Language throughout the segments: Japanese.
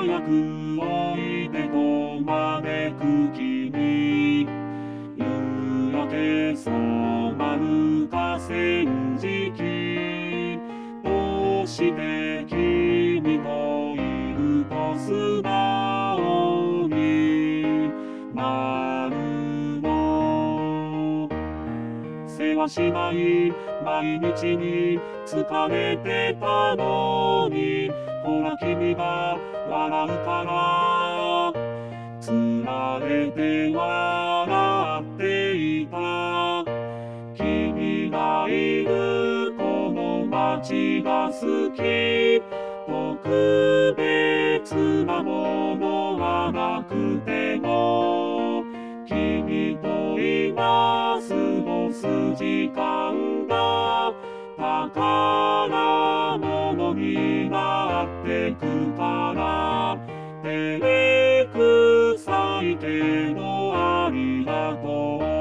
早くおいでと招く君。夕焼け染まる河川敷。どうして君といると素直になるの。せわしない毎日に疲れてたのに、ほら君が笑うからつられて笑っていた。君がいるこの街が好き。特別なものはなくても、君と今過ごす時間が宝物になってくから。照れくさいけどありがとう。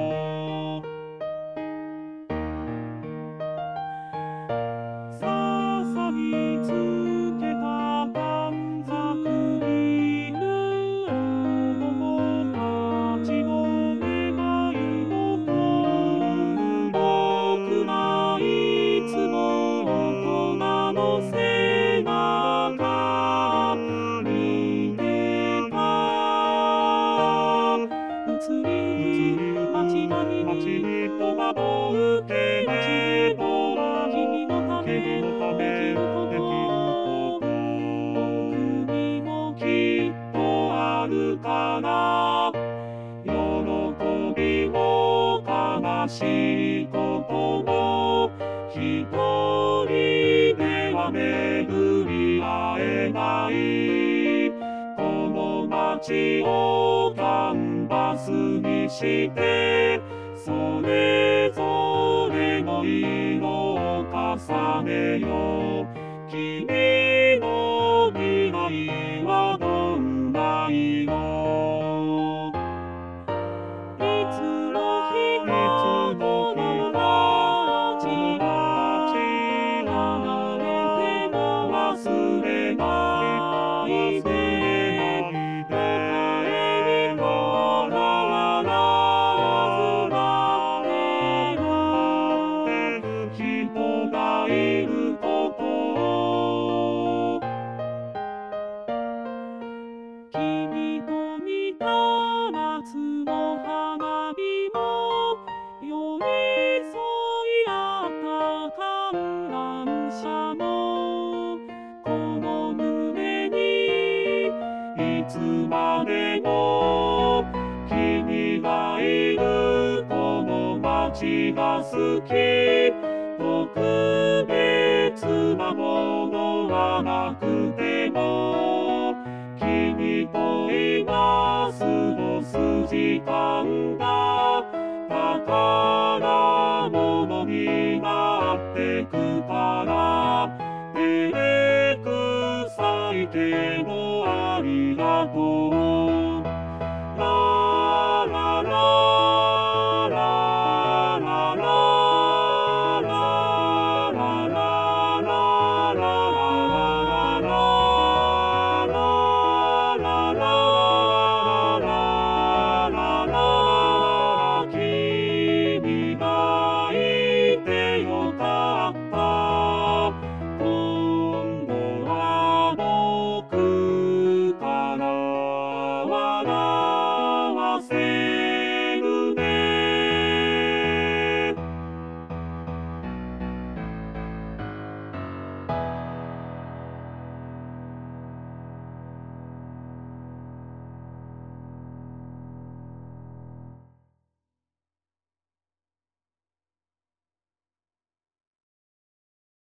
笹につけた短冊に子供たちの願いを込める。僕らいつも大人の背中見てた。移り街に戸惑うけれど、君のためできること僕にもきっとあるから。喜びも悲しいことも一人では巡り会えない。この街をキャンバスにしてそれぞれの色を重ねよう。君の未来はどんな色？いつの日かこの街離れても忘れないで。お帰りから笑って人がいることを。君と見た夏の花火も寄り添い合った観覧車も、この胸にいつまでも君がいるこの街が好き。特別なものはなくても、君と今過ごす時間が宝物になってくから。照れくさいけどありがとう。